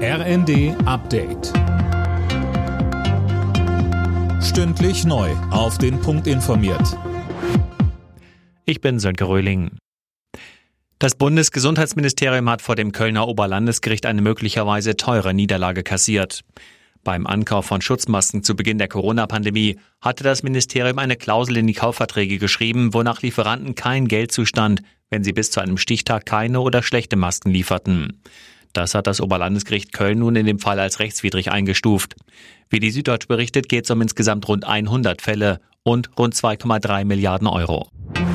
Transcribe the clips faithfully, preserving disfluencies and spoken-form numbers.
R N D Update. Stündlich neu auf den Punkt informiert. Ich bin Sönke Röhling. Das Bundesgesundheitsministerium hat vor dem Kölner Oberlandesgericht eine möglicherweise teure Niederlage kassiert. Beim Ankauf von Schutzmasken zu Beginn der Corona-Pandemie hatte das Ministerium eine Klausel in die Kaufverträge geschrieben, wonach Lieferanten kein Geld zustand, wenn sie bis zu einem Stichtag keine oder schlechte Masken lieferten. Das hat das Oberlandesgericht Köln nun in dem Fall als rechtswidrig eingestuft. Wie die Süddeutsche berichtet, geht es um insgesamt rund hundert Fälle und rund zwei Komma drei Milliarden Euro.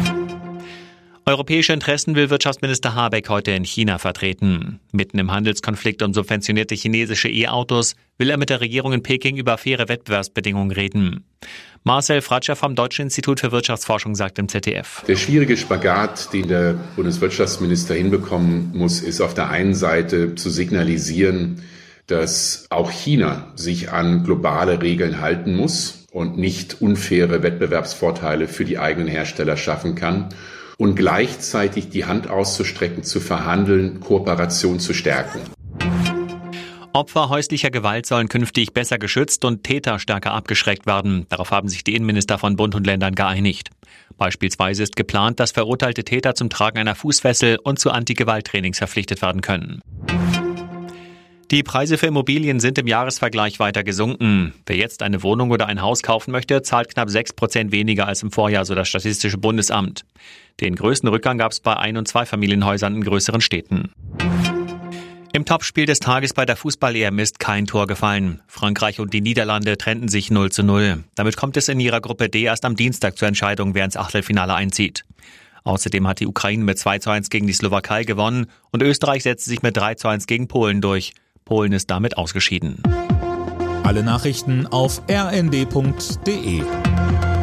Europäische Interessen will Wirtschaftsminister Habeck heute in China vertreten. Mitten im Handelskonflikt um subventionierte chinesische E-Autos will er mit der Regierung in Peking über faire Wettbewerbsbedingungen reden. Marcel Fratscher vom Deutschen Institut für Wirtschaftsforschung sagt im Z D F: Der schwierige Spagat, den der Bundeswirtschaftsminister hinbekommen muss, ist auf der einen Seite zu signalisieren, dass auch China sich an globale Regeln halten muss und nicht unfaire Wettbewerbsvorteile für die eigenen Hersteller schaffen kann. Und gleichzeitig die Hand auszustrecken, zu verhandeln, Kooperation zu stärken. Opfer häuslicher Gewalt sollen künftig besser geschützt und Täter stärker abgeschreckt werden. Darauf haben sich die Innenminister von Bund und Ländern geeinigt. Beispielsweise ist geplant, dass verurteilte Täter zum Tragen einer Fußfessel und zu Anti-Gewalt-Trainings verpflichtet werden können. Die Preise für Immobilien sind im Jahresvergleich weiter gesunken. Wer jetzt eine Wohnung oder ein Haus kaufen möchte, zahlt knapp sechs Prozent weniger als im Vorjahr, so das Statistische Bundesamt. Den größten Rückgang gab es bei Ein- und Zweifamilienhäusern in größeren Städten. Im Topspiel des Tages bei der Fußball-E M ist kein Tor gefallen. Frankreich und die Niederlande trennten sich null zu null. Damit kommt es in ihrer Gruppe D erst am Dienstag zur Entscheidung, wer ins Achtelfinale einzieht. Außerdem hat die Ukraine mit zwei zu eins gegen die Slowakei gewonnen und Österreich setzte sich mit drei zu eins gegen Polen durch. Polen ist damit ausgeschieden. Alle Nachrichten auf r n d punkt d e.